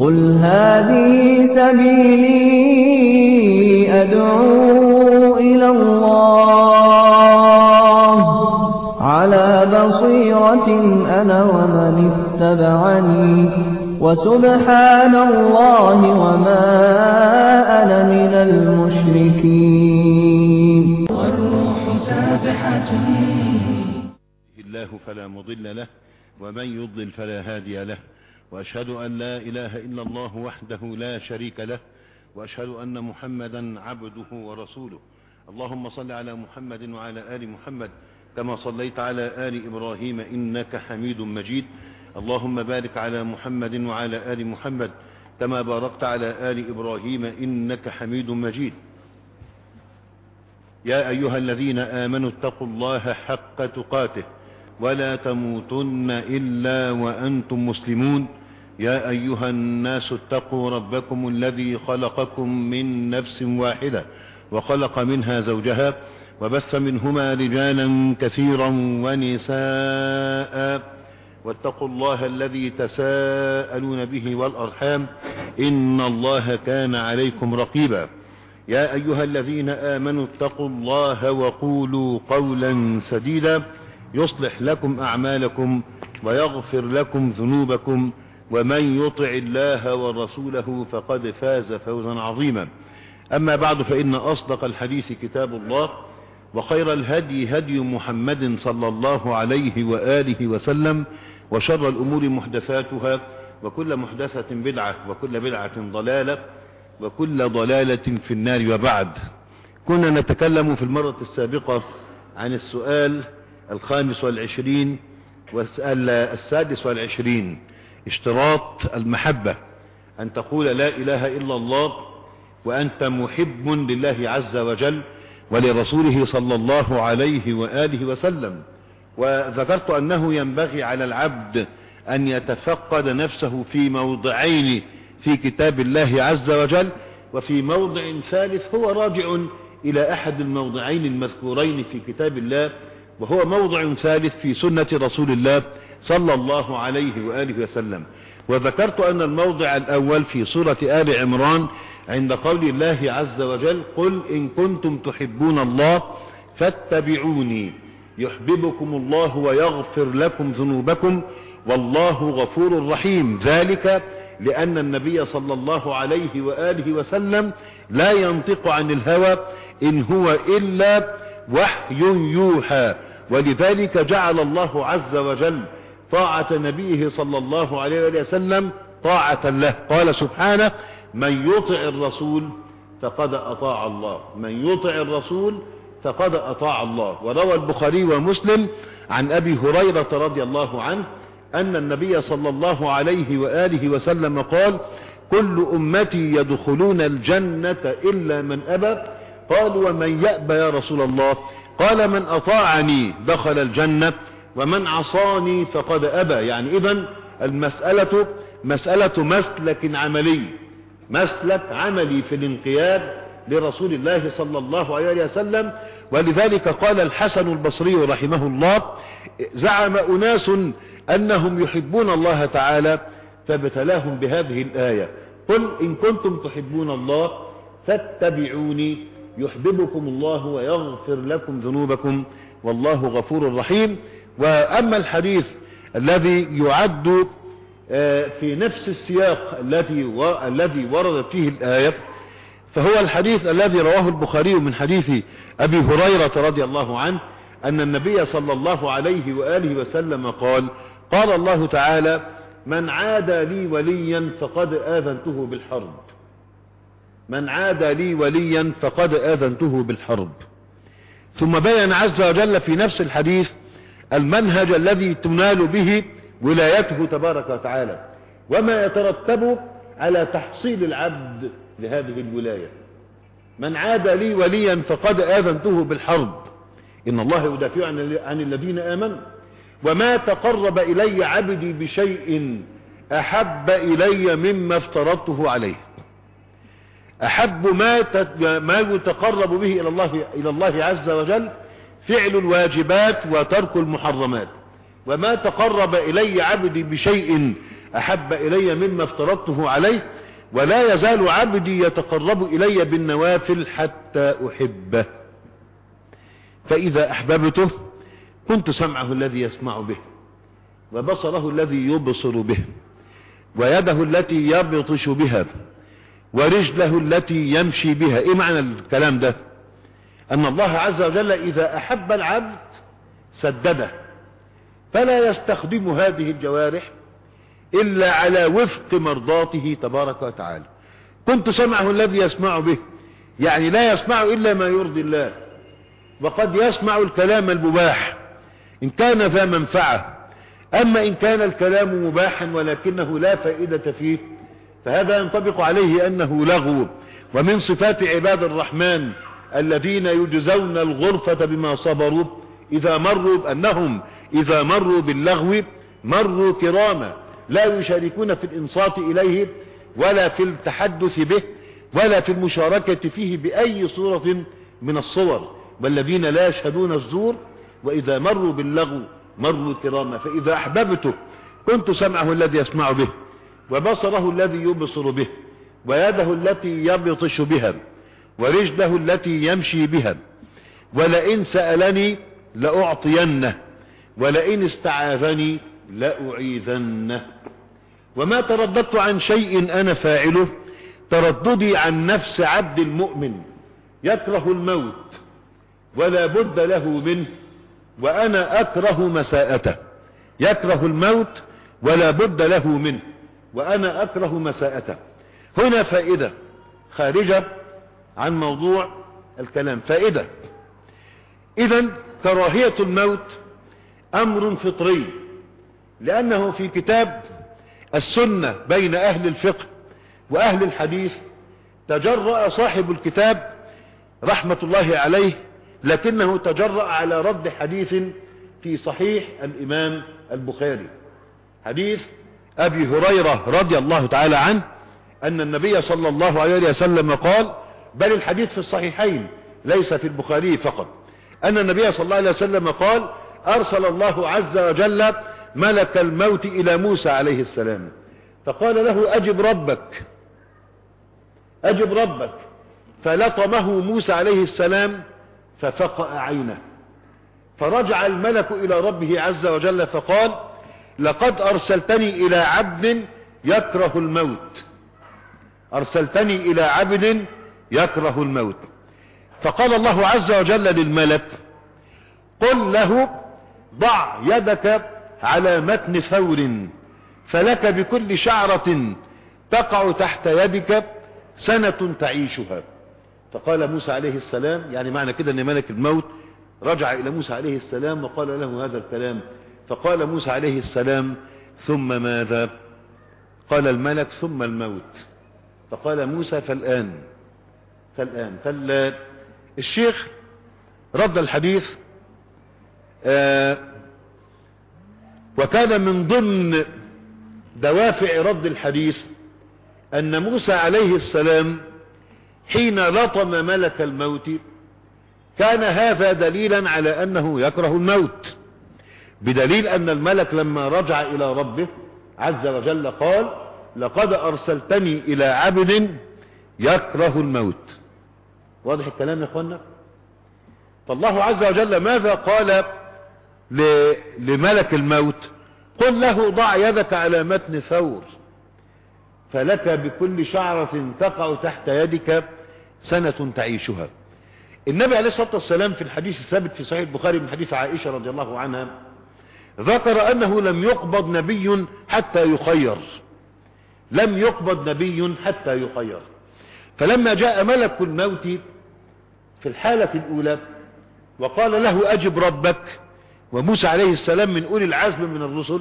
قل هذه سبيلي أدعو إلى الله على بصيرة أنا ومن اتبعني وسبحان الله وما أنا من المشركين. والروح سابحة الله فلا مضل له ومن يضلل فلا هادي له، وأشهد أن لا إله إلا الله وحده لا شريك له، وأشهد أن محمدا عبده ورسوله. اللهم صل على محمد وعلى آل محمد كما صليت على آل إبراهيم إنك حميد مجيد. اللهم بارك على محمد وعلى آل محمد كما باركت على آل إبراهيم إنك حميد مجيد. يا أيها الذين آمنوا اتقوا الله حق تقاته ولا تموتن إلا وأنتم مسلمون. يا أيها الناس اتقوا ربكم الذي خلقكم من نفس واحدة وخلق منها زوجها وبث منهما رجالا كثيرا ونساء، واتقوا الله الذي تساءلون به والأرحام إن الله كان عليكم رقيبا. يا أيها الذين آمنوا اتقوا الله وقولوا قولا سديدا يصلح لكم أعمالكم ويغفر لكم ذنوبكم، ومن يطع الله ورسوله فقد فاز فوزا عظيما. أما بعد، فإن أصدق الحديث كتاب الله، وخير الهدي هدي محمد صلى الله عليه وآله وسلم، وشر الأمور محدثاتها، وكل محدثة بدعة، وكل بدعة ضلالة، وكل ضلالة في النار. وبعد، كنا نتكلم في المرة السابقة عن السؤال 25 والسؤال 26، اشتراط المحبة، أن تقول لا إله إلا الله وأنت محب لله عز وجل ولرسوله صلى الله عليه وآله وسلم. وذكرت أنه ينبغي على العبد أن يتفقد نفسه في موضعين في كتاب الله عز وجل، وفي موضع ثالث هو راجع إلى أحد الموضعين المذكورين في كتاب الله، وهو موضع ثالث في سنة رسول الله صلى الله عليه وآله وسلم. وذكرت أن الموضع الأول في سورة آل عمران عند قول الله عز وجل: قل إن كنتم تحبون الله فاتبعوني يحببكم الله ويغفر لكم ذنوبكم والله غفور رحيم. ذلك لأن النبي صلى الله عليه وآله وسلم لا ينطق عن الهوى إن هو إلا وحي يوحى، ولذلك جعل الله عز وجل طاعة نبيه صلى الله عليه وآله وسلم طاعة له. قال سبحانه: من يطع الرسول فقد أطاع الله، من يطع الرسول فقد أطاع الله. وروى البخاري ومسلم عن أبي هريرة رضي الله عنه أن النبي صلى الله عليه وآله وسلم قال: كل أمتي يدخلون الجنة إلا من أبى. قالوا: ومن يأبى يا رسول الله؟ قال: من أطاعني دخل الجنة ومن عصاني فقد أبى. يعني إذن المسألة مسألة مسلك عملي، مسلك عملي في الانقياد لرسول الله صلى الله عليه وسلم. ولذلك قال الحسن البصري رحمه الله: زعم أناس أنهم يحبون الله تعالى فابتلاهم بهذه الآية: قل إن كنتم تحبون الله فاتبعوني يحببكم الله ويغفر لكم ذنوبكم والله غفور رحيم. وأما الحديث الذي يعد في نفس السياق الذي وردت فيه الآية، فهو الحديث الذي رواه البخاري من حديث أبي هريرة رضي الله عنه أن النبي صلى الله عليه وآله وسلم قال: قال الله تعالى: من عادى لي وليا فقد آذنته بالحرب، من عادى لي وليا فقد آذنته بالحرب. ثم بين عز وجل في نفس الحديث المنهج الذي تنال به ولايته تبارك وتعالى، وما يترتب على تحصيل العبد لهذه الولاية. من عادى لي وليا فقد آذنته بالحرب، إن الله يدافع عن الذين آمنوا، وما تقرب إلي عبدي بشيء أحب إلي مما افترضته عليه. أحب ما يتقرب به إلى الله عز وجل فعل الواجبات وترك المحرمات، وما تقرب إلي عبدي بشيء أحب إلي مما افترضته عليه، ولا يزال عبدي يتقرب إلي بالنوافل حتى أحبه. فإذا أحببته كنت سمعه الذي يسمع به، وبصره الذي يبصر به، ويده التي يبطش بها، ورجله التي يمشي بها. ايه معنى الكلام ده؟ ان الله عز وجل اذا احب العبد سدده، فلا يستخدم هذه الجوارح الا على وفق مرضاته تبارك وتعالى. كنت سمعه الذي يسمع به، يعني لا يسمع الا ما يرضي الله، وقد يسمع الكلام المباح ان كان ذا منفعة. اما ان كان الكلام مباحا ولكنه لا فائدة فيه، فهذا ينطبق عليه انه لغو. ومن صفات عباد الرحمن الذين يجزون الغرفة بما صبروا انهم اذا مروا باللغو مروا كراما، لا يشاركون في الانصات اليه ولا في التحدث به ولا في المشاركة فيه بأي صورة من الصور، والذين لا يشهدون الزور وإذا مروا باللغو مروا كراما. فإذا أحببته كنت سمعه الذي يسمع به، وبصره الذي يبصر به، ويده التي يبطش بها، ورجله التي يمشي بها. ولئن سألني لأعطينه، ولئن استعاذني لأعيذنه. وما ترددت عن شيء أنا فاعله ترددي عن نفس عبد المؤمن يكره الموت ولا بد له منه، وأنا أكره مساءته. يكره الموت ولا بد له منه، وأنا أكره مساءته. هنا فائدة خارجة عن موضوع الكلام. فائدة: إذن كراهية الموت أمر فطري، لأنه في كتاب السنة بين أهل الفقه وأهل الحديث تجرأ صاحب الكتاب رحمة الله عليه، لكنه تجرأ على رد حديث في صحيح الإمام البخاري، حديث أبي هريرة رضي الله تعالى عنه أن النبي صلى الله عليه وسلم قال، بل الحديث في الصحيحين ليس في البخاري فقط، أن النبي صلى الله عليه وسلم قال: أرسل الله عز وجل ملك الموت إلى موسى عليه السلام، فقال له: أجب ربك أجب ربك. فلطمه موسى عليه السلام ففقأ عينه، فرجع الملك إلى ربه عز وجل فقال: لقد أرسلتني إلى عبد يكره الموت، أرسلتني إلى عبد يكره الموت. فقال الله عز وجل للملك: قل له ضع يدك على متن ثور، فلك بكل شعرة تقع تحت يدك سنة تعيشها. فقال موسى عليه السلام، يعني معنى كده ان ملك الموت رجع الى موسى عليه السلام وقال له هذا الكلام. فقال موسى عليه السلام: ثم ماذا؟ قال الملك: ثم الموت. فقال موسى: فالآن. الشيخ رد الحديث، وكان من ضمن دوافع رد الحديث أن موسى عليه السلام حين لطم ملك الموت كان هذا دليلا على أنه يكره الموت، بدليل أن الملك لما رجع إلى ربه عز وجل قال: لقد أرسلتني إلى عبد يكره الموت. واضح الكلام يا اخوانا؟ فالله عز وجل ماذا قال لملك الموت؟ قل له ضع يدك على متن ثور، فلك بكل شعرة تقع تحت يدك سنة تعيشها. النبي عليه الصلاة والسلام في الحديث الثابت في صحيح البخاري من حديث عائشة رضي الله عنها ذكر أنه لم يقبض نبي حتى يخير، لم يقبض نبي حتى يخير. فلما جاء ملك الموت في الحالة الأولى وقال له: أجب ربك، وموسى عليه السلام من أولي العزم من الرسل،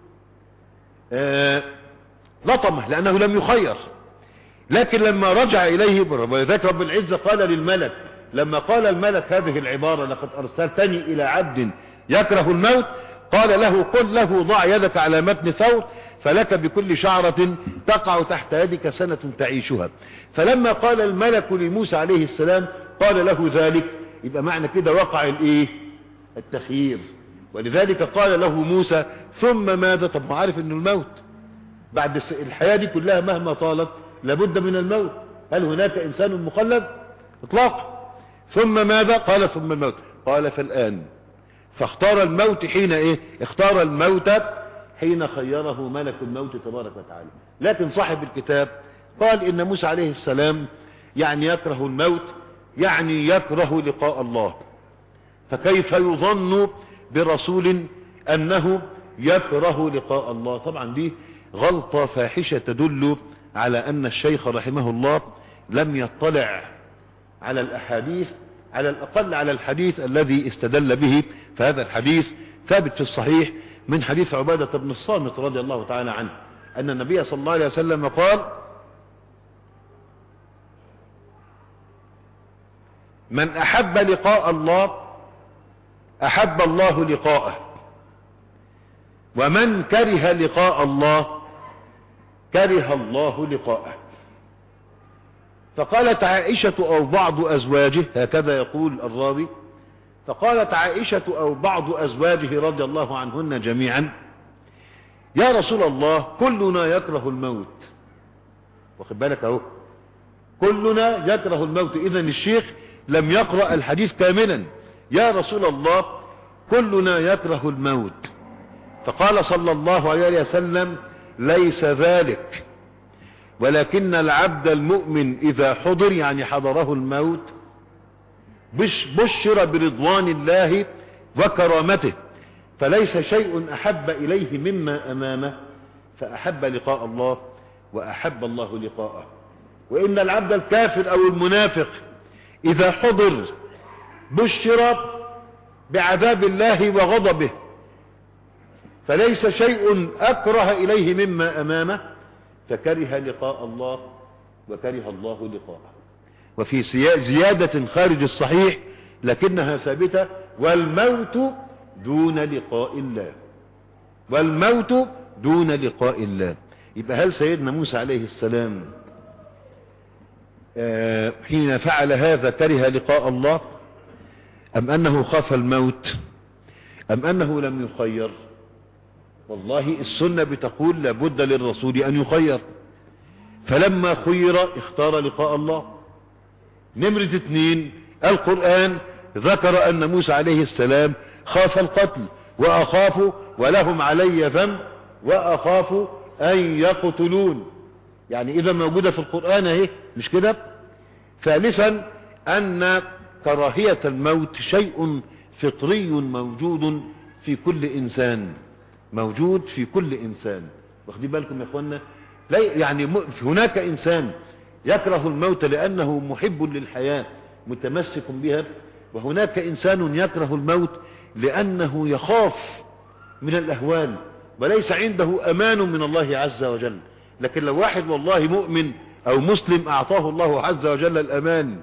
لطمه لأنه لم يخير. لكن لما رجع إليه ولذلك رب العزة قال للملك، لما قال الملك هذه العبارة: لقد أرسلتني إلى عبد يكره الموت، قال له: قل له ضع يدك على متن ثور، فلك بكل شعرة تقع تحت يدك سنة تعيشها. فلما قال الملك لموسى عليه السلام قال له ذلك، يبقى معنى كده وقع التخيير. ولذلك قال له موسى: ثم ماذا؟ طب ما عارف انه الموت، بعد الحياة دي كلها مهما طالت لابد من الموت. هل هناك إنسان مخلد؟ إطلاقا. ثم ماذا؟ قال ثم الموت. قال فالآن. فاختار الموت حين ايه؟ اختار الموت حين خيره ملك الموت تبارك وتعالى. لكن صاحب الكتاب قال إن موسى عليه السلام يعني يكره الموت، يعني يكره لقاء الله، فكيف يظن برسول أنه يكره لقاء الله؟ طبعا دي غلطة فاحشة تدل على أن الشيخ رحمه الله لم يطلع على الأحاديث، على الأقل على الحديث الذي استدل به. فهذا الحديث ثابت في الصحيح من حديث عبادة بن الصامت رضي الله تعالى عنه أن النبي صلى الله عليه وسلم قال: من أحب لقاء الله أحب الله لقاءه، ومن كره لقاء الله كره الله لقاءه. فقالت عائشة أو بعض أزواجه، هكذا يقول الراوي، فقالت عائشة أو بعض أزواجه رضي الله عنهن جميعا: يا رسول الله كلنا يكره الموت. واخد بالك اهو، كلنا يكره الموت. إذن الشيخ لم يقرأ الحديث كاملا. يا رسول الله كلنا يكره الموت. فقال صلى الله عليه وسلم: ليس ذلك، ولكن العبد المؤمن إذا حضر، يعني حضره الموت، بشر برضوان الله وكرامته، فليس شيء أحب إليه مما أمامه، فأحب لقاء الله وأحب الله لقاءه. وإن العبد الكافر أو المنافق إذا حضر بشر بعذاب الله وغضبه، فليس شيء أكره إليه مما أمامه، فكره لقاء الله وكره الله لقاءه. وفي زيادة خارج الصحيح لكنها ثابتة: والموت دون لقاء الله، والموت دون لقاء الله. يبقى هل سيدنا موسى عليه السلام حين فعل هذا كره لقاء الله، أم أنه خاف الموت، أم أنه لم يخير؟ والله السنة بتقول لابد للرسول أن يخير، فلما خير اختار لقاء الله. نمرة 2، القرآن ذكر أن موسى عليه السلام خاف القتل، وأخاف ولهم علي ذنب وأخاف أن يقتلون، يعني إذا موجودة في القرآن اهي، مش كده؟ ثالثا، أن كراهية الموت شيء فطري موجود في كل إنسان، موجود في كل إنسان. واخدين بالكم يا اخوانا؟ يعني هناك إنسان يكره الموت لأنه محب للحياة متمسك بها، وهناك إنسان يكره الموت لأنه يخاف من الأهوال وليس عنده أمان من الله عز وجل. لكن لو واحد والله مؤمن أو مسلم أعطاه الله عز وجل الأمان،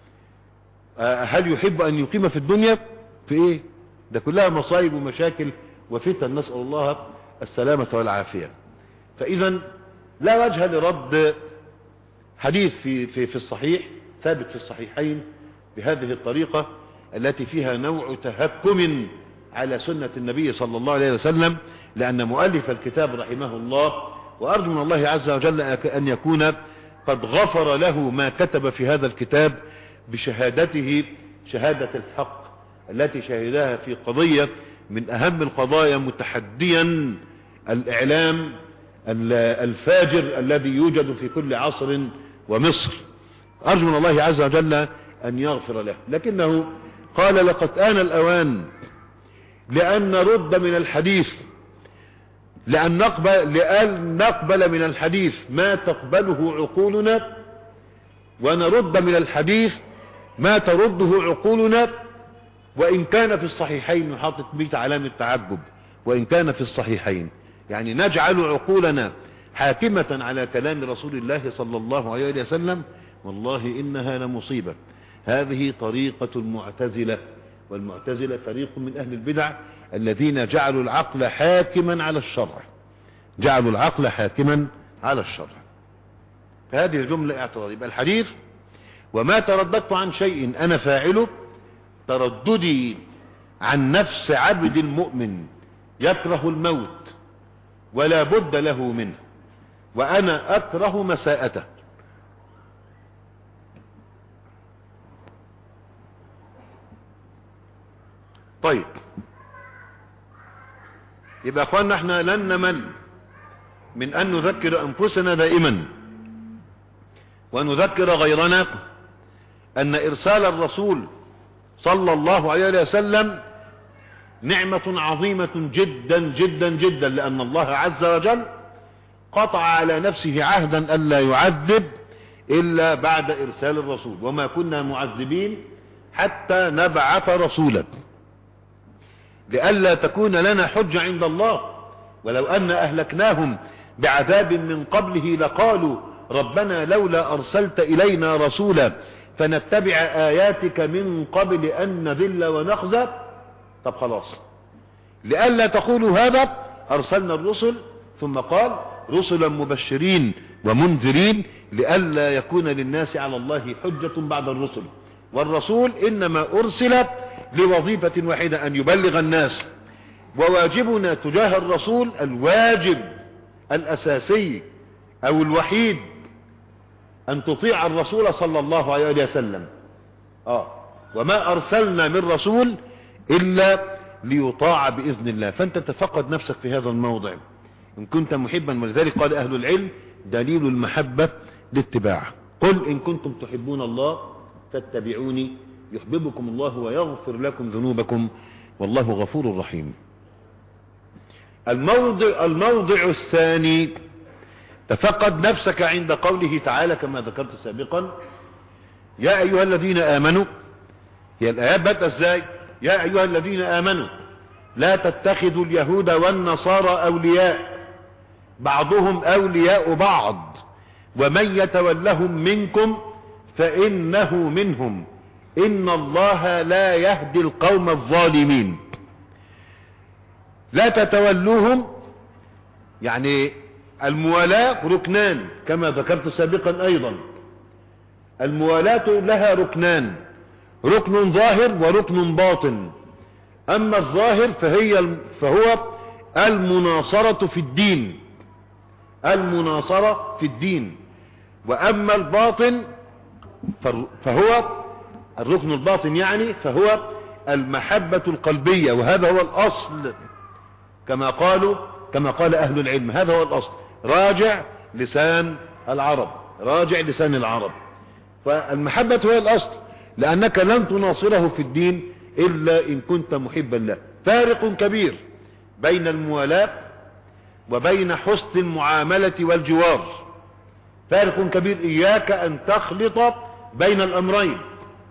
هل يحب أن يقيم في الدنيا؟ في إيه؟ ده كلها مصايب ومشاكل وفتن، نسأل الله السلامة والعافية. فإذا لا وجه لرد حديث في الصحيح، ثابت في الصحيحين بهذه الطريقة التي فيها نوع تهكم على سنة النبي صلى الله عليه وسلم، لأن مؤلف الكتاب رحمه الله، وأرجو من الله عز وجل أن يكون قد غفر له ما كتب في هذا الكتاب بشهادته شهادة الحق التي شهدها في قضية من أهم القضايا، متحديا الإعلام الفاجر الذي يوجد في كل عصر ومصر. أرجو من الله عز وجل أن يغفر له. لكنه قال: لقد آن الأوان لأن نرد من الحديث، لأن نقبل من الحديث ما تقبله عقولنا، ونرد من الحديث ما ترده عقولنا، وإن كان في الصحيحين، نحطت بيت علامة تعجب، وإن كان في الصحيحين، يعني نجعل عقولنا حاكمة على كلام رسول الله صلى الله عليه وسلم. والله إنها لمصيبة. هذه طريقة المعتزلة، والمعتزلة فريق من أهل البدع الذين جعلوا العقل حاكما على الشرع، جعلوا العقل حاكما على الشرع. فهذه جملة اعتراض. يبقى الحديث: وما ترددت عن شيء أنا فاعله، ترددي عن نفس عبد المؤمن يكره الموت ولا بد له منه، وأنا أكره مساءته. طيب، يبقى أخواننا احنا لن نمل من أن نذكر أنفسنا دائما ونذكر غيرنا أن إرسال الرسول صلى الله عليه وسلم نعمة عظيمة جدا جدا جدا، لأن الله عز وجل قطع على نفسه عهدا ألا يعذب إلا بعد إرسال الرسول، وما كنا معذبين حتى نبعث رسولا، لئلا تكون لنا حجة عند الله. ولو أن أهلكناهم بعذاب من قبله لقالوا ربنا لولا أرسلت إلينا رسولا فنتبع آياتك من قبل أن نذل ونخزى. طب خلاص، لئلا تقولوا هذا أرسلنا الرسل، ثم قال رسلا مبشرين ومنذرين لئلا يكون للناس على الله حجة بعد الرسل. والرسول إنما أرسل لوظيفة واحدة، أن يبلغ الناس. وواجبنا تجاه الرسول الواجب الأساسي أو الوحيد أن تطيع الرسول صلى الله عليه وسلم. وما أرسلنا من رسول إلا ليطاع بإذن الله. فأنت تفقد نفسك في هذا الموضع إن كنت محبا. ولذلك قال أهل العلم دليل المحبة الاتباع. قل إن كنتم تحبون الله فاتبعوني يحببكم الله ويغفر لكم ذنوبكم والله غفور رحيم. الموضع الثاني، تفقد نفسك عند قوله تعالى كما ذكرت سابقا يا أيها الذين آمنوا. هي الآيات بدأت ازاي؟ يا أيها الذين آمنوا لا تتخذوا اليهود والنصارى أولياء بعضهم أولياء بعض ومن يتولهم منكم فإنه منهم إن الله لا يهدي القوم الظالمين. لا تتولوهم، يعني الموالاة ركنان كما ذكرت سابقا. أيضا الموالاة لها ركنان، ركن ظاهر وركن باطن. أما الظاهر فهو المناصرة في الدين، المناصرة في الدين. وأما الباطن فهو الركن الباطن، يعني فهو المحبة القلبية، وهذا هو الأصل كما قال أهل العلم. هذا هو الأصل. راجع لسان العرب، راجع لسان العرب. فالمحبة هي الأصل، لأنك لن تناصره في الدين إلا إن كنت محبا له. فارق كبير بين الموالاة وبين حسن المعاملة والجوار، فارق كبير. إياك أن تخلط بين الأمرين.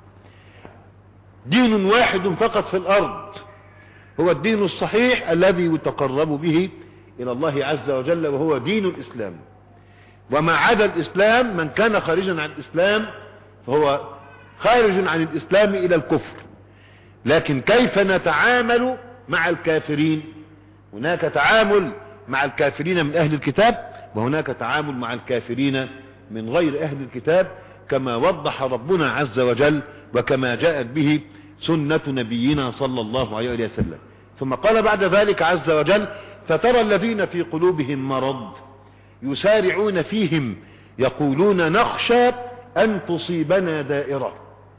دين واحد فقط في الأرض هو الدين الصحيح الذي يتقرب به إلى الله عز وجل، وهو دين الإسلام. وما عدا الإسلام، من كان خارجا عن الإسلام فهو خارج عن الإسلام إلى الكفر. لكن كيف نتعامل مع الكافرين؟ هناك تعامل مع الكافرين من أهل الكتاب، وهناك تعامل مع الكافرين من غير أهل الكتاب، كما وضح ربنا عز وجل وكما جاءت به سنة نبينا صلى الله عليه وسلم. ثم قال بعد ذلك عز وجل فترى الذين في قلوبهم مرض يسارعون فيهم يقولون نخشى أن تصيبنا دائرة.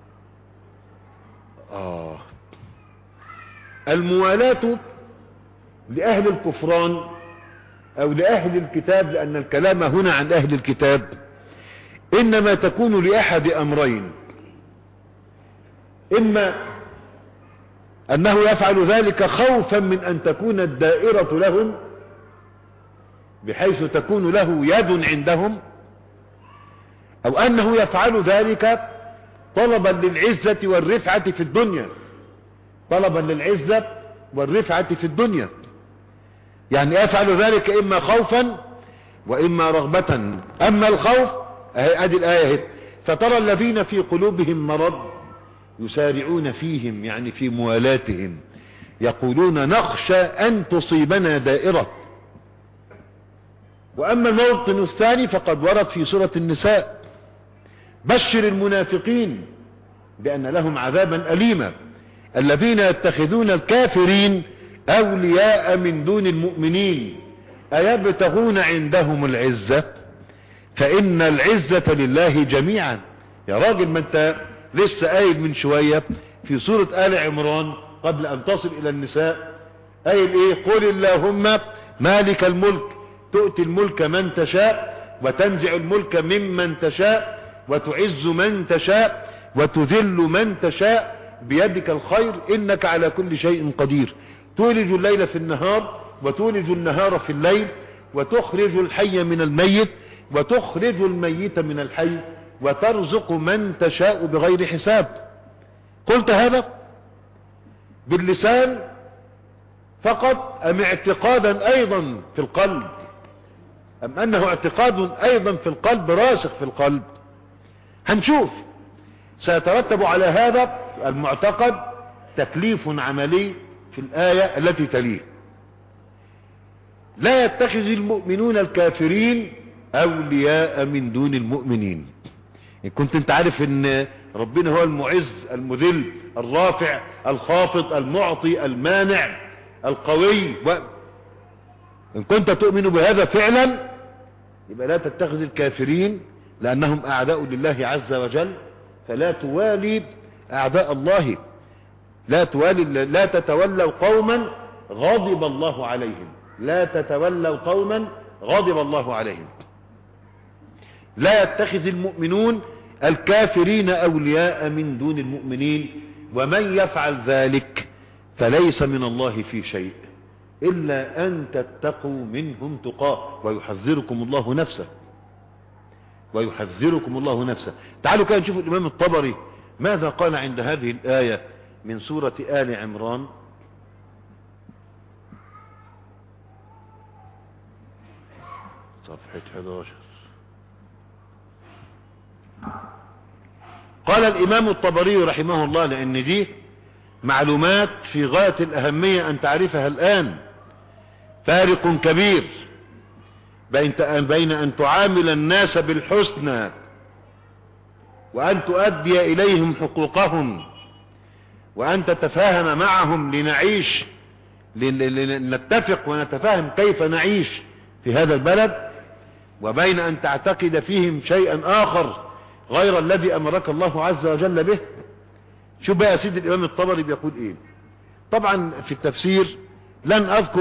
الموالاة لأهل الكفران أو لأهل الكتاب، لأن الكلام هنا عن أهل الكتاب، إنما تكون لأحد أمرين: إما أنه يفعل ذلك خوفا من أن تكون الدائرة لهم بحيث تكون له يد عندهم، أو أنه يفعل ذلك طلبا للعزة والرفعة في الدنيا، طلبا للعزة والرفعة في الدنيا. يعني يفعل ذلك إما خوفا وإما رغبة. أما الخوف ادي الآية فترى الذين في قلوبهم مرض يسارعون فيهم، يعني في موالاتهم، يقولون نخشى أن تصيبنا دائرة. وأما الموطن الثاني فقد ورد في سورة النساء: بشر المنافقين بأن لهم عذابا أليما الذين يتخذون الكافرين أولياء من دون المؤمنين أيبتغون عندهم العزة فإن العزة لله جميعا. يا راجل، ما انت لسه قايل من شوية في سورة آل عمران قبل أن تصل إلى النساء، قايل إيه؟ قل اللهم مالك الملك تؤتي الملك من تشاء وتنزع الملك ممن تشاء وتعز من تشاء وتذل من تشاء بيدك الخير إنك على كل شيء قدير. تولج الليل في النهار وتولج النهار في الليل وتخرج الحي من الميت وتخرج الميت من الحي وترزق من تشاء بغير حساب. قلت هذا باللسان فقط أم اعتقادا أيضا في القلب، أم أنه اعتقاد أيضا في القلب راسخ في القلب؟ هنشوف. سيترتب على هذا المعتقد تكليف عملي في الآية التي تليه: لا يتخذ المؤمنون الكافرين أولياء من دون المؤمنين. إن كنت انت عارف ان ربنا هو المعز المذل الرافع الخافض المعطي المانع القوي، إن كنت تؤمن بهذا فعلا يبقى لا تتخذ الكافرين لأنهم أعداء لله عز وجل، فلا توالي أعداء الله، لا تتولوا قوما غضب الله عليهم، لا تتولوا قوما غضب الله عليهم. لا يتخذ المؤمنون الكافرين أولياء من دون المؤمنين، ومن يفعل ذلك فليس من الله في شيء إلا أن تتقوا منهم تقاه ويحذركم الله نفسه، ويحذركم الله نفسه. تعالوا كده نشوف الإمام الطبري ماذا قال عند هذه الآية من سورة آل عمران. صفحة 11. قال الإمام الطبري رحمه الله، لأن دي معلومات في غاية الأهمية أن تعرفها الآن، فارق كبير بين أن تعامل الناس بالحسنى وأن تؤدي إليهم حقوقهم وأن تتفاهم معهم لنعيش لنتفق ونتفاهم كيف نعيش في هذا البلد، وبين أن تعتقد فيهم شيئا آخر غير الذي أمرك الله عز وجل به. شوف بقى يا سيدي الإمام الطبري بيقول إيه. طبعا في التفسير لن أذكر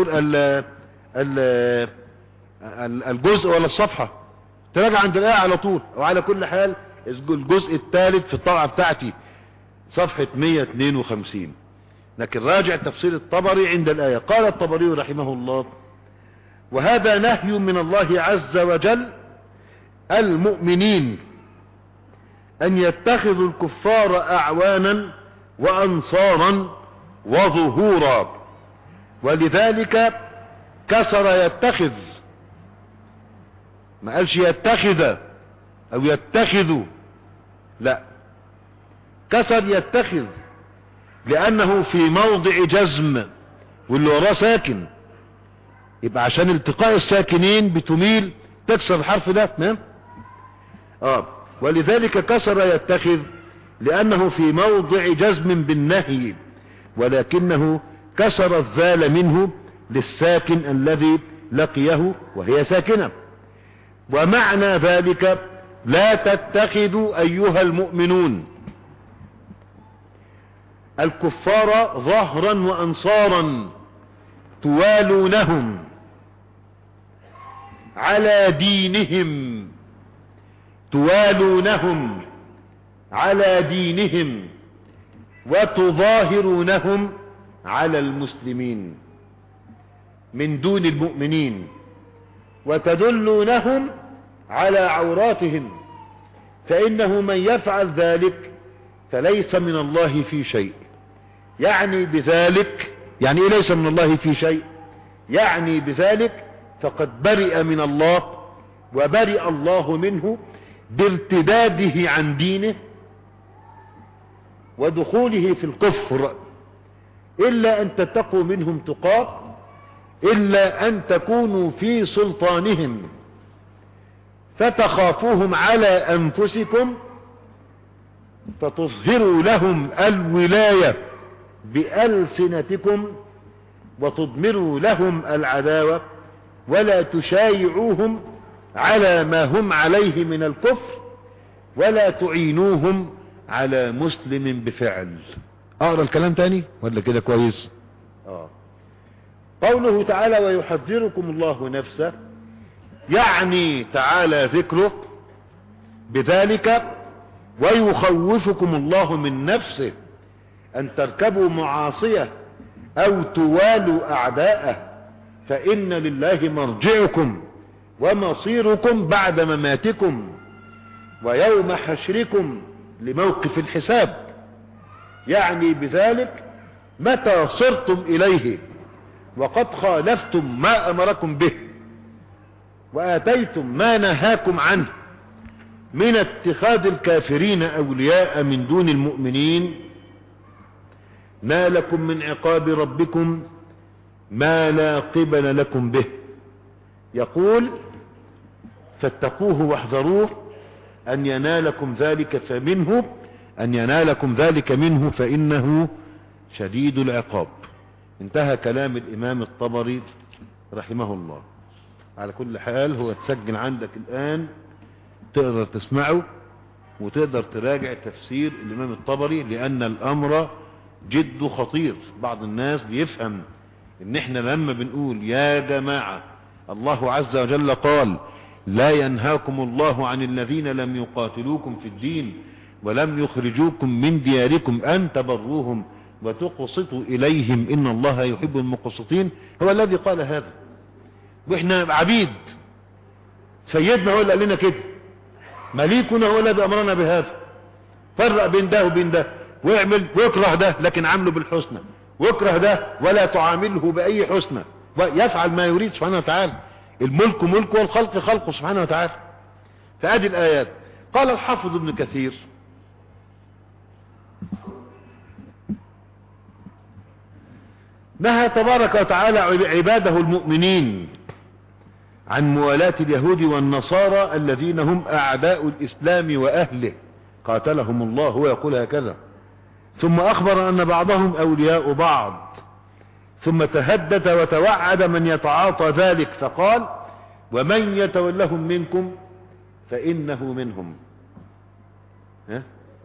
الجزء ولا الصفحة، تراجع عند الآية على طول، وعلى كل حال الجزء الثالث في الطبعة بتاعتي صفحة 152، لكن راجع تفسير الطبري عند الآية. قال الطبري رحمه الله: وهذا نهي من الله عز وجل المؤمنين أن يتخذوا الكفار أعوانا وأنصارا وظهورا، ولذلك كسر يتخذ، ما قالش يتخذ أو يتخذوا، لا، كسر يتخذ لأنه في موضع جزم واللي وراه ساكن، يبقى عشان التقاء الساكنين بتميل تكسر الحرف ده. ولذلك كسر يتخذ لأنه في موضع جزم بالنهي، ولكنه كسر الذال منه للساكن الذي لقيه وهي ساكنة. ومعنى ذلك: لا تتخذوا أيها المؤمنون الكفار ظهرا وأنصارا توالونهم على دينهم، توالونهم على دينهم وتظاهرونهم على المسلمين من دون المؤمنين وتدلونهم على عوراتهم، فإنه من يفعل ذلك فليس من الله في شيء. يعني بذلك، يعني إيه ليس من الله في شيء؟ يعني بذلك فقد برئ من الله وبرئ الله منه بارتداده عن دينه ودخوله في الكفر، إلا أن تتقوا منهم تقاه، إلا أن تكونوا في سلطانهم فتخافوهم على أنفسكم فتظهروا لهم الولاية بألسنتكم وتضمروا لهم العداوة ولا تشايعوهم على ما هم عليه من الكفر ولا تعينوهم على مسلم بفعل. اقرأ الكلام تاني ولا كده كويس؟ قوله تعالى ويحذركم الله نفسه، يعني تعالى ذكره بذلك ويخوفكم الله من نفسه أن تركبوا معاصية أو توالوا أعداءه، فإن لله مرجعكم ومصيركم بعد مماتكم ويوم حشركم لموقف الحساب. يعني بذلك متى صرتم إليه وقد خالفتم ما أمركم به وآتيتم ما نهاكم عنه من اتخاذ الكافرين أولياء من دون المؤمنين، نالكم من عقاب ربكم ما لا قبل لكم به. يقول فاتقوه واحذروه أن ينالكم ذلك منه فإنه شديد العقاب. انتهى كلام الإمام الطبري رحمه الله. على كل حال هو تسجل عندك الآن، تقدر تسمعه وتقدر تراجع تفسير الإمام الطبري، لأن الأمر جد خطير. بعض الناس بيفهم ان احنا لما بنقول يا جماعة الله عز وجل قال لا ينهاكم الله عن الذين لم يقاتلوكم في الدين ولم يخرجوكم من دياركم أن تبروهم وتقسطوا إليهم إن الله يحب المقسطين، هو الذي قال هذا. واحنا عبيد، سيدنا هو اللي قال لنا كده، مليكنا هو الذي أمرنا بهذا. فرق بين ده وبين ده، واعمل واكره ده لكن عامله بالحسنى، واكره ده ولا تعامله بأي حسنى، ويفعل ما يريد سبحانه وتعالى. الملك ملكه والخلق خلقه سبحانه وتعالى. فادي الآيات. قال الحافظ ابن كثير نهى تبارك وتعالى عباده المؤمنين عن موالاة اليهود والنصارى الذين هم أعداء الإسلام وأهله قاتلهم الله، هو يقول هكذا. ثم أخبر أن بعضهم أولياء بعض، ثم تهدد وتوعد من يتعاطى ذلك فقال ومن يتولهم منكم فإنه منهم. ها؟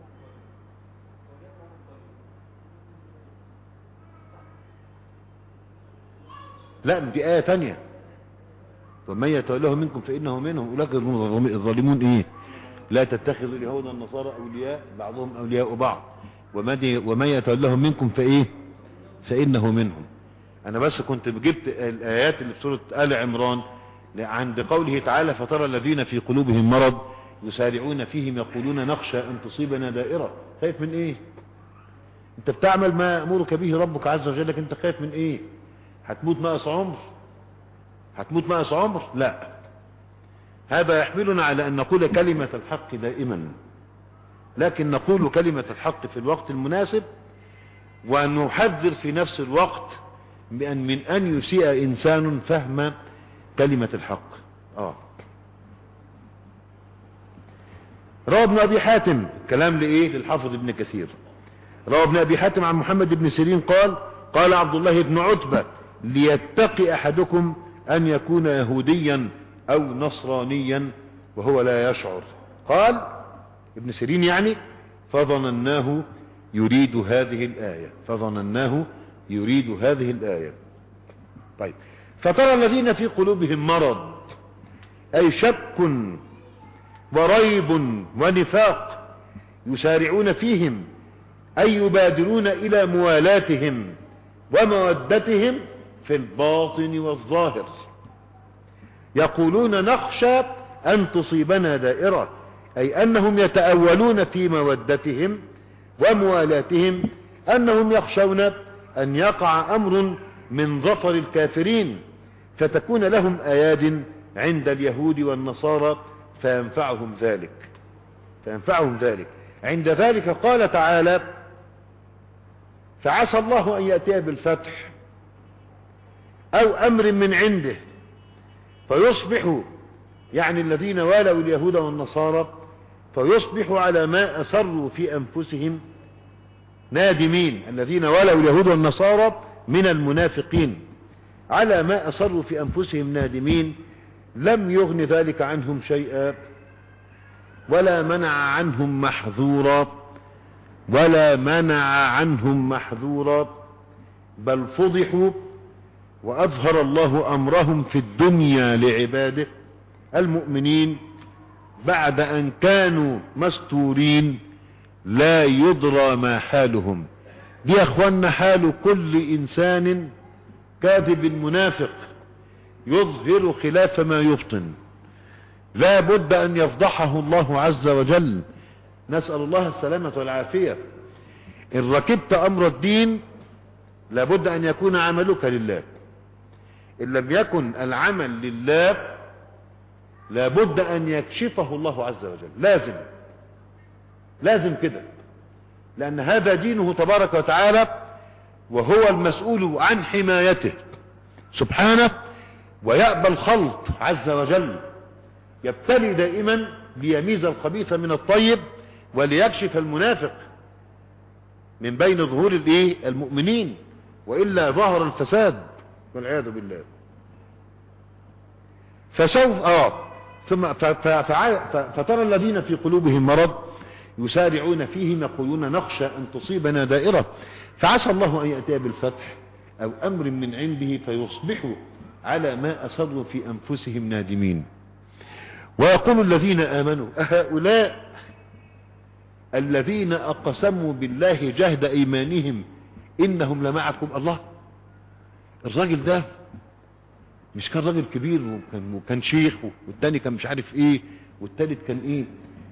لا دي آية تانية، ومن يتولهم منكم فإنه منهم أولئك الظالمون. إيه؟ لا تتخذوا اليهود والنصارى أولياء بعضهم أولياء بعض ومن يتولهم منكم فإيه فإنه منهم. أنا بس كنت جبت الآيات اللي في سورة آل عمران عند قوله تعالى فترى الذين في قلوبهم مرض يسارعون فيهم يقولون نخشى أن تصيبنا دائرة. خايف من إيه؟ أنت بتعمل ما أمرك به ربك عز وجل، لكن أنت خايف من إيه؟ هتموت ناقص عمر؟ لا. هذا يحملنا على أن نقول كلمة الحق دائما، لكن نقول كلمة الحق في الوقت المناسب، وأن نحذر في نفس الوقت من أن يسيء إنسان فهم كلمة الحق. روى ابن أبي حاتم، كلام لإيه؟ للحافظ ابن كثير. روى ابن أبي حاتم عن محمد بن سيرين قال عبد الله بن عتبة ليتقي أحدكم أن يكون يهوديا أو نصرانيا وهو لا يشعر. قال ابن سيرين يعني فظنناه يريد هذه الآية. طيب، فترى الذين في قلوبهم مرض أي شك وريب ونفاق يسارعون فيهم أي يبادرون إلى موالاتهم ومودتهم في الباطن والظاهر، يقولون نخشى أن تصيبنا دائرة، أي أنهم يتأولون في مودتهم وموالاتهم أنهم يخشون أن يقع أمر من ظفر الكافرين فتكون لهم أياد عند اليهود والنصارى فينفعهم ذلك. عند ذلك قال تعالى فعسى الله أن يأتي بالفتح أو أمر من عنده فيصبحوا، يعني الذين والوا اليهود والنصارى، فيصبحوا على ما أسروا في أنفسهم نادمين. الذين والوا اليهود والنصارى من المنافقين على ما أسروا في أنفسهم نادمين لم يغن ذلك عنهم شيئا ولا منع عنهم محظورا بل فضحوا وأظهر الله أمرهم في الدنيا لعباده المؤمنين بعد أن كانوا مستورين لا يدرى ما حالهم. دي يا اخوانا حال كل إنسان كاذب منافق يظهر خلاف ما يبطن، لا بد أن يفضحه الله عز وجل. نسأل الله السلامة والعافية. إن ركبت أمر الدين لابد أن يكون عملك لله، إن لم يكن العمل لله لابد أن يكشفه الله عز وجل. لازم كده، لأن هذا دينه تبارك وتعالى وهو المسؤول عن حمايته سبحانه، ويأبى الخلط عز وجل، يبتلي دائما ليميز الخبيث من الطيب وليكشف المنافق من بين ظهور المؤمنين، وإلا ظهر الفساد والعياذ بالله. فسوف فترى الذين في قلوبهم مرض يسارعون فيهم يقولون نخشى أن تصيبنا دائرة فعسى الله أن يأتي بالفتح أو أمر من عنده فيصبحوا على ما أصروا في أنفسهم نادمين. ويقول الذين آمنوا أهؤلاء الذين أقسموا بالله جهد أيمانهم إنهم لمعكم. الله، الراجل ده مش كان راجل كبير وكان شيخ، والتاني كان مش عارف ايه، والتالت كان ايه.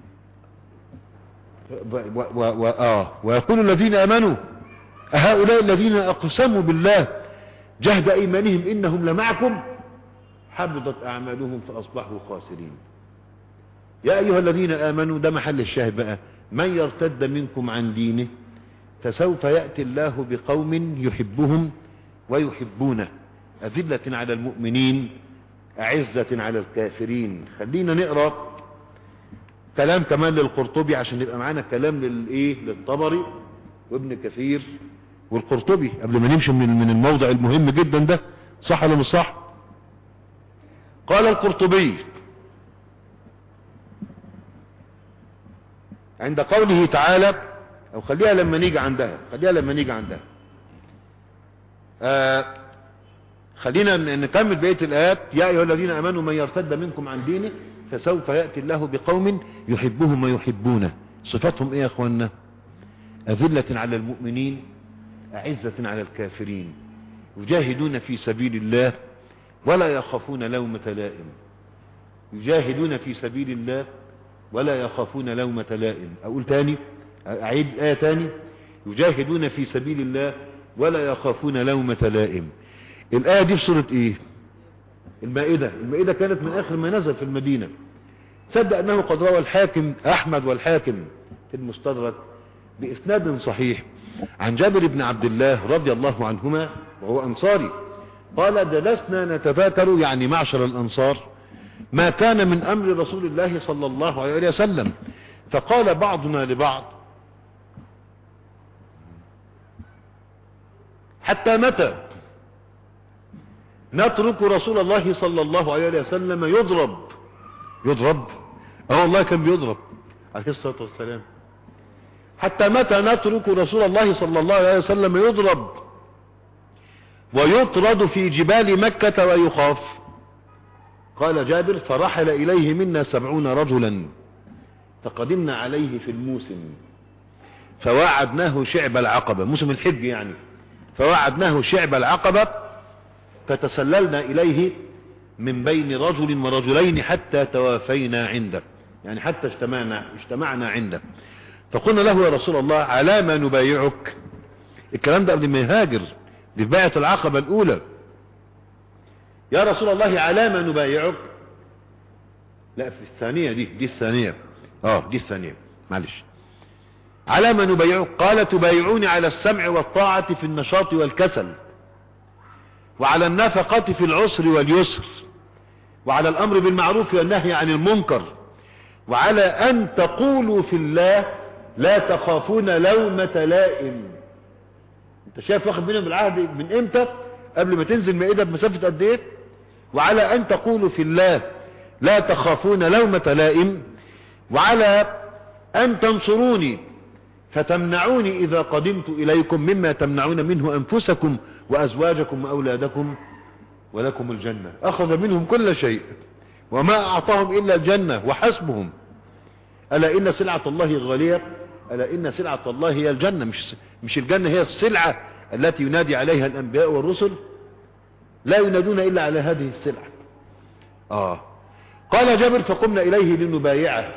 ويقول الذين آمنوا أهؤلاء الذين أقسموا بالله جهد أيمانهم إنهم لمعكم حبطت أعمالهم فأصبحوا خاسرين. يا أيها الذين آمنوا، ده محل الشاهد بقى، من يرتد منكم عن دينه فسوف يأتي الله بقوم يحبهم ويحبونه أذلة على المؤمنين أعزة على الكافرين. خلينا نقرأ كلام كمان للقرطبي عشان يبقى معانا كلام للطبري وابن كثير والقرطبي قبل ما نمشي من الموضع المهم جدا ده. صح ولا مش صح؟ قال القرطبي عند قوله تعالى، او خليها لما نيجي عندها، خلينا نكمل بقية الآيات. يا أيها الذين آمنوا من يرتد منكم عن دينه فسوف يأتي الله بقوم يحبهم ويحبونه. صفاتهم ايه يا اخوانا؟ أذلة على المؤمنين أعزة على الكافرين يجاهدون في سبيل الله ولا يخافون لومة لائم. يجاهدون في سبيل الله ولا يخافون لومة لائم. أقول تاني، أعيد آية تاني، يجاهدون في سبيل الله ولا يخافون لومة لائم. الآية دي في سورة ايه؟ المائدة كانت من آخر ما نزل في المدينة. تصدق أنه قد روى الحاكم أحمد والحاكم في المستدرك بإسناد صحيح عن جابر بن عبد الله رضي الله عنهما وهو أنصاري قال جلسنا نتذاكر، يعني معشر الأنصار، ما كان من أمر رسول الله صلى الله عليه وسلم، فقال بعضنا لبعض حتى متى نترك رسول الله صلى الله عليه وسلم يضرب والله كان بيضرب عليه الصلاة والسلام. حتى متى نترك رسول الله صلى الله عليه وسلم يضرب ويطرد في جبال مكة ويخاف؟ قال جابر فرحل إليه منا 70 رجلا فقدمنا عليه في الموسم فواعدناه شعب العقبة، موسم الحج يعني، فواعدناه شعب العقبة فتسللنا إليه من بين رجل ورجلين حتى توافينا عنده، يعني حتى اجتمعنا عنده. فقلنا له يا رسول الله على ما نبايعك؟ الكلام ده قبل ما يهاجر، دي في بيعة العقبة الأولى. يا رسول الله على ما نبايعك؟ لا، في الثانية دي الثانية، دي الثانية، معلش. على ما نبايعك؟ قال تبايعوني على السمع والطاعة في النشاط والكسل، وعلى النفقة في العسر واليسر، وعلى الأمر بالمعروف والنهي عن المنكر، وعلى أن تقولوا في الله لا تخافون لومة لائم. انت شايف واخد منهم العهد من امتى؟ قبل ما تنزل مائدة بمسافة قد ايه؟ وعلى أن تقولوا في الله لا تخافون لومة لائم، وعلى أن تنصروني فتمنعوني إذا قدمت إليكم مما تمنعون منه أنفسكم وأزواجكم وأولادكم ولكم الجنة. أخذ منهم كل شيء وما أعطاهم إلا الجنة وحسبهم. ألا إن سلعة الله غالية، ألا إن سلعة الله هي الجنة، مش الجنة هي السلعة التي ينادي عليها الأنبياء والرسل، لا ينادون إلا على هذه السلعة. قال جابر فقمنا إليه لنبايعه،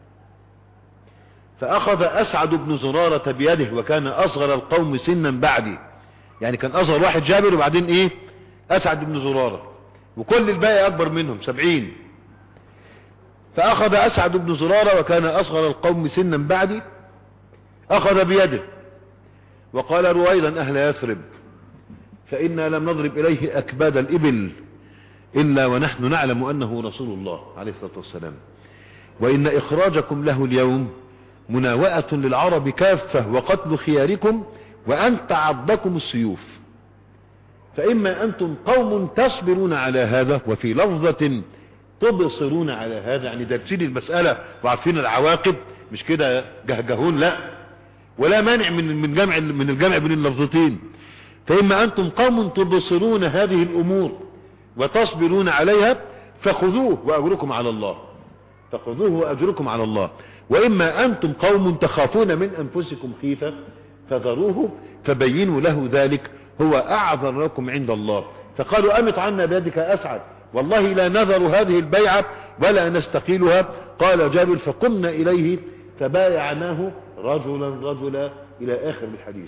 فأخذ أسعد بن زرارة بيده، وكان أصغر القوم سنا بعدي، يعني كان أصغر واحد جابر وبعدين أسعد بن زرارة، وكل الباقي أكبر منهم 70. فأخذ أسعد بن زرارة وكان أصغر القوم سنا بعدي، أخذ بيده وقال رويدا أهل يثرب فإنا لم نضرب إليه أكباد الإبل إلا ونحن نعلم أنه رسول الله عليه الصلاة والسلام، وإن إخراجكم له اليوم مناوئة للعرب كافة وقتل خياركم وأن تعضكم السيوف، فإما أنتم قوم تصبرون على هذا، وفي لفظة تبصرون على هذا، يعني دارسين المسألة وعارفين العواقب، مش كده جهجهون، لا، ولا مانع من الجمع بين اللفظتين. فإما أنتم قوم تبصرون هذه الأمور وتصبرون عليها فخذوه وأجركم على الله، فخذوه وأجركم على الله، وإما أنتم قوم تخافون من أنفسكم خيفة فذروه فبينوا له ذلك هو أعذر لكم عند الله. فقالوا أمط عنا بيدك أسعد، والله لا نذر هذه البيعة ولا نستقيلها. قال جابر فقمنا إليه فبايعناه رجلا إلى آخر الحديث.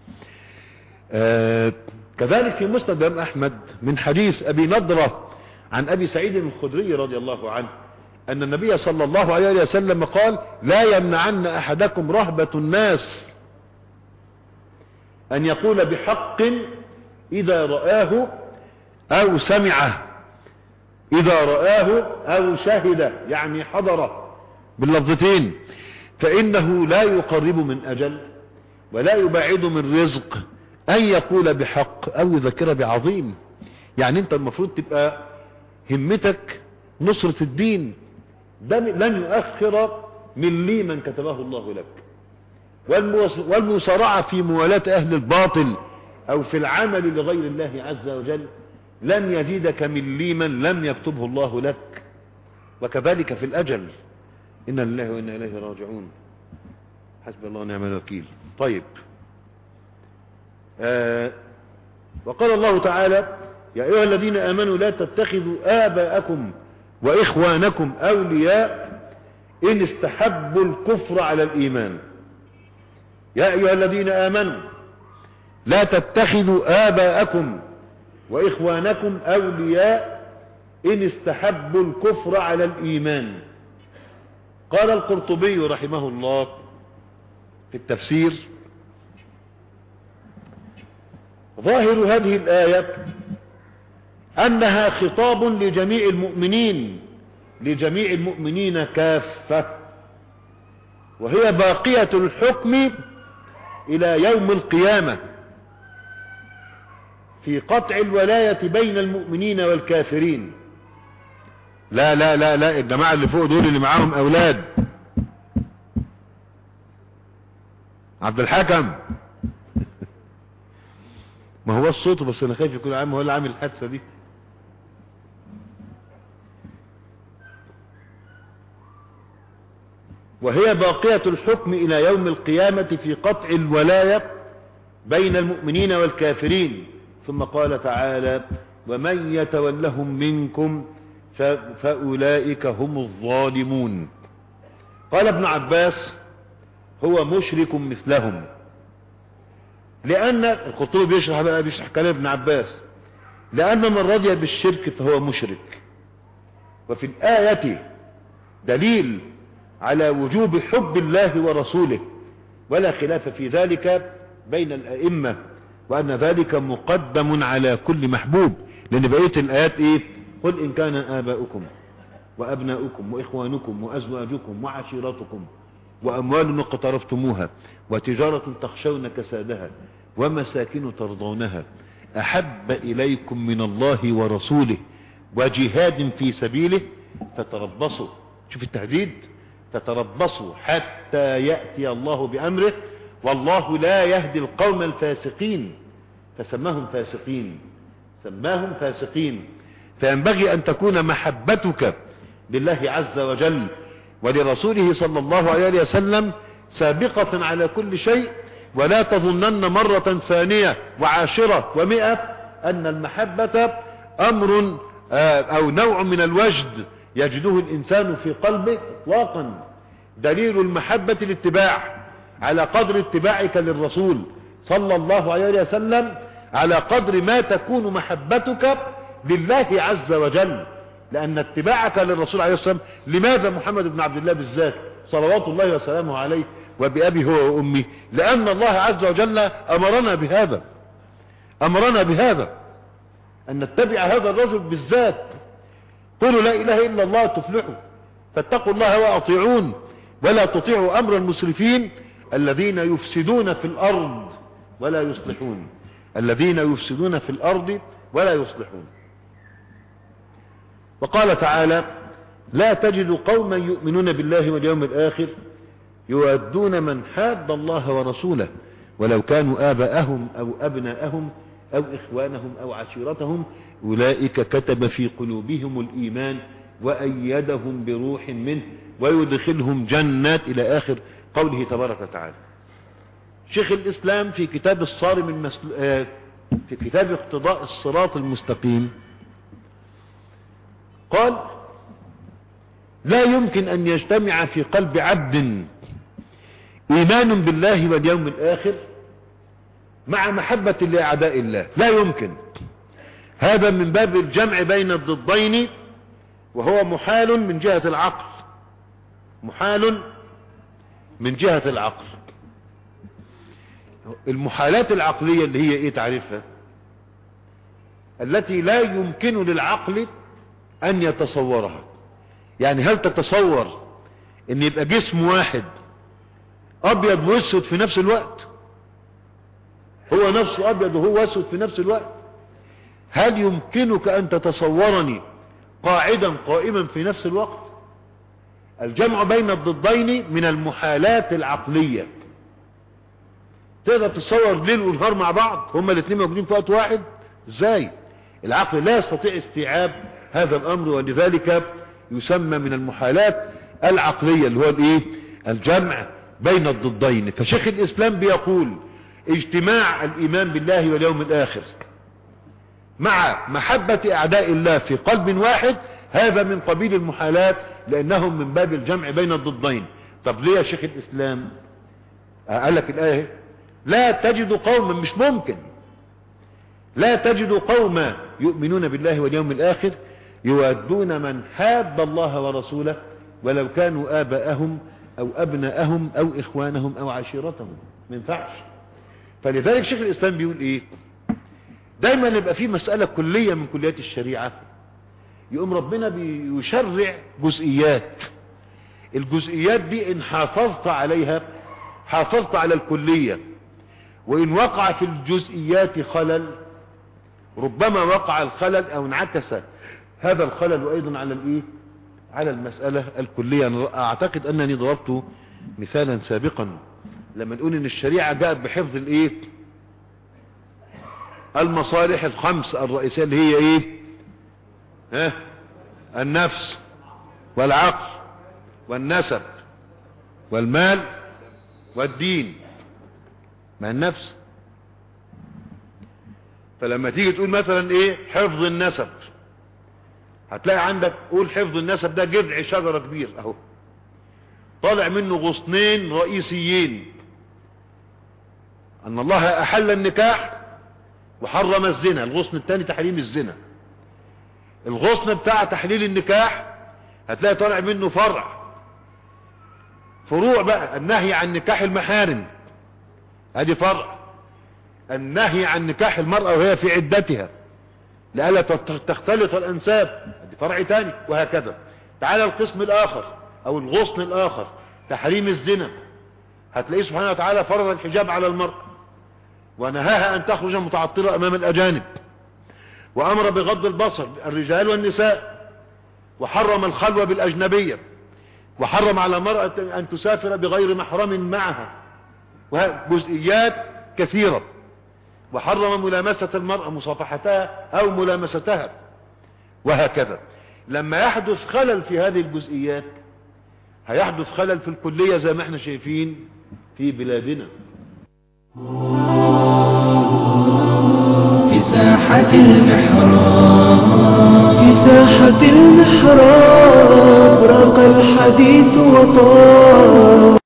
كذلك في مسند الإمام أحمد من حديث أبي نضرة عن أبي سعيد الخدري رضي الله عنه أن النبي صلى الله عليه وسلم قال لا يمنعن أحدكم رهبة الناس أن يقول بحق إذا رآه أو سمعه، إذا رآه أو شهد، يعني حضره باللفظتين، فإنه لا يقرب من أجل ولا يبعد من رزق أن يقول بحق أو يذكر بعظيم. يعني أنت المفروض تبقى همتك نصرة الدين، لن يؤخر من لي من كتبه الله لك، والمصارعة في موالاة أهل الباطل أو في العمل لغير الله عز وجل لن يزيدك من لي من لم يكتبه الله لك. وكذلك في الأجل، إنا لله وإنا إليه راجعون، حسبي الله ونعم الوكيل. طيب، وقال الله تعالى يا أيها الذين آمنوا لا تتخذوا آباءكم وإخوانكم أولياء إن استحبوا الكفر على الإيمان. يا أيها الذين آمنوا لا تتخذوا آباءكم وإخوانكم أولياء إن استحبوا الكفر على الإيمان. قال القرطبي رحمه الله في التفسير ظاهر هذه الآية أنها خطاب لجميع المؤمنين، لجميع المؤمنين كافة، وهي باقية الحكم إلى يوم القيامة في قطع الولاية بين المؤمنين والكافرين. لا لا لا لا، الجماعة اللي فوق دول اللي معاهم أولاد، عبد الحكم ما هو الصوت بس أنا خايف يكون عام هو اللي عامل الحادثة دي. وهي باقية الحكم إلى يوم القيامة في قطع الولاية بين المؤمنين والكافرين. ثم قال تعالى ومن يتولهم منكم فأولئك هم الظالمون. قال ابن عباس هو مشرك مثلهم، لأن القرطبي بيشرح كلام ابن عباس، لأن من رضي بالشرك فهو مشرك. وفي الآية دليل على وجوب حب الله ورسوله، ولا خلاف في ذلك بين الأئمة، وأن ذلك مقدم على كل محبوب، لأن بقية الآيات إيه؟ قل إن كان آباؤكم وأبناؤكم وإخوانكم وأزواجكم وعشيرتكم وأموال اقترفتموها وتجارة تخشون كسادها ومساكن ترضونها أحب إليكم من الله ورسوله وجهاد في سبيله فتربصوا. شوف التهديد، فتربصوا حتى يأتي الله بأمره والله لا يهدي القوم الفاسقين. فسماهم فاسقين، سماهم فاسقين. فينبغي أن تكون محبتك لله عز وجل ولرسوله صلى الله عليه وسلم سابقة على كل شيء، ولا تظنن مرة ثانية وعاشرة ومئة أن المحبة أمر أو نوع من الوجد يجده الإنسان في قلبه إطلاقا. دليل المحبة الاتباع، على قدر اتباعك للرسول صلى الله عليه وسلم على قدر ما تكون محبتك لله عز وجل. لأن اتباعك للرسول عليه الصلاة والسلام، لماذا محمد بن عبد الله بالذات صلوات الله وسلامه عليه وبأبي هو وأمي؟ لأن الله عز وجل أمرنا بهذا، أمرنا بهذا أن نتبع هذا الرجل بالذات. قولوا لا إله إلا الله تفلحوا، فاتقوا الله وأطيعون ولا تطيعوا أمر المسرفين الذين يفسدون في الأرض ولا يصلحون، الذين يفسدون في الأرض ولا يصلحون. وقال تعالى: لا تجد قوما يؤمنون بالله واليوم الآخر يودون من حاد الله ورسوله ولو كانوا آباءهم أو أبناءهم أو إخوانهم أو عشيرتهم أولئك كتب في قلوبهم الإيمان وأيدهم بروح منه ويدخلهم جنات، إلى آخر قوله تبارك وتعالى. شيخ الإسلام في كتاب الصارم في كتاب اقتضاء الصراط المستقيم قال: لا يمكن أن يجتمع في قلب عبد إيمان بالله واليوم الآخر مع محبة لأعداء الله، لا يمكن. هذا من باب الجمع بين الضدين، وهو محال من جهة العقل، محال من جهة العقل. المحالات العقلية اللي هي ايه تعرفها؟ التي لا يمكن للعقل ان يتصورها. يعني هل تتصور ان يبقى جسم واحد ابيض واسود في نفس الوقت؟ هو نفسه ابيض وهو اسود في نفس الوقت؟ هل يمكنك ان تتصورني قاعدا قائما في نفس الوقت؟ الجمع بين الضدين من المحالات العقلية. تقدر تتصور ليل ونهار مع بعض هما الاثنين موجودين في وقت واحد؟ ازاي؟ العقل لا يستطيع استيعاب هذا الامر، ولذلك يسمى من المحالات العقلية اللي هو الايه؟ الجمع بين الضدين. فشيخ الاسلام بيقول: اجتماع الايمان بالله واليوم الاخر مع محبة اعداء الله في قلب واحد هذا من قبيل المحالات، لانهم من باب الجمع بين الضدين. طب ليه يا شيخ الاسلام؟ قال لك الايه: لا تجد قوما، مش ممكن، لا تجد قوما يؤمنون بالله واليوم الآخر يودون من حاد الله ورسوله ولو كانوا آباءهم أو أبناءهم أو إخوانهم أو عشيرتهم. ما ينفعش. فلذلك شيخ الإسلام بيقول إيه؟ دايما يبقى في مسألة كلية من كليات الشريعة، يقوم ربنا بيشرع جزئيات. الجزئيات دي إن حافظت عليها حافظت على الكلية، وإن وقع في الجزئيات خلل ربما وقع الخلل أو انعكس هذا الخلل أيضا على الإيه؟ على المسألة الكلية. أنا أعتقد أنني ضربت مثالا سابقا لما نقول إن الشريعة جاءت بحفظ الإيه؟ المصالح الخمس الرئيسية اللي هي إيه؟ النفس والعقل والنسب والمال والدين. مع النفس. فلما تيجي تقول مثلا ايه؟ حفظ النسب، هتلاقي عندك قول حفظ النسب ده جذع شجرة كبير اهو، طالع منه غصنين رئيسيين: ان الله احل النكاح وحرم الزنا. الغصن الثاني تحريم الزنا. الغصن بتاع تحليل النكاح هتلاقي طالع منه فروع بقى: النهي عن نكاح المحارم، ادي فرع. النهي عن نكاح المرأة وهي في عدتها لألا تختلط الأنساب، ادي فرع تاني، وهكذا. تعالى القسم الآخر أو الغصن الآخر: تحريم الزنا. هتلاقيه سبحانه وتعالى فرض الحجاب على المرأة ونهاها أن تخرج متعطرة أمام الأجانب. وأمر بغض البصر الرجال والنساء، وحرم الخلوة بالأجنبية، وحرم على المرأة أن تسافر بغير محرم معها، وجزئيات كثيرة. وحرم ملامسة المرأة، مصافحتها أو ملامستها، وهكذا. لما يحدث خلل في هذه الجزئيات هيحدث خلل في الكلية زي ما احنا شايفين في بلادنا. في ساحة المحراب، في ساحة المحراب راق الحديث وطار.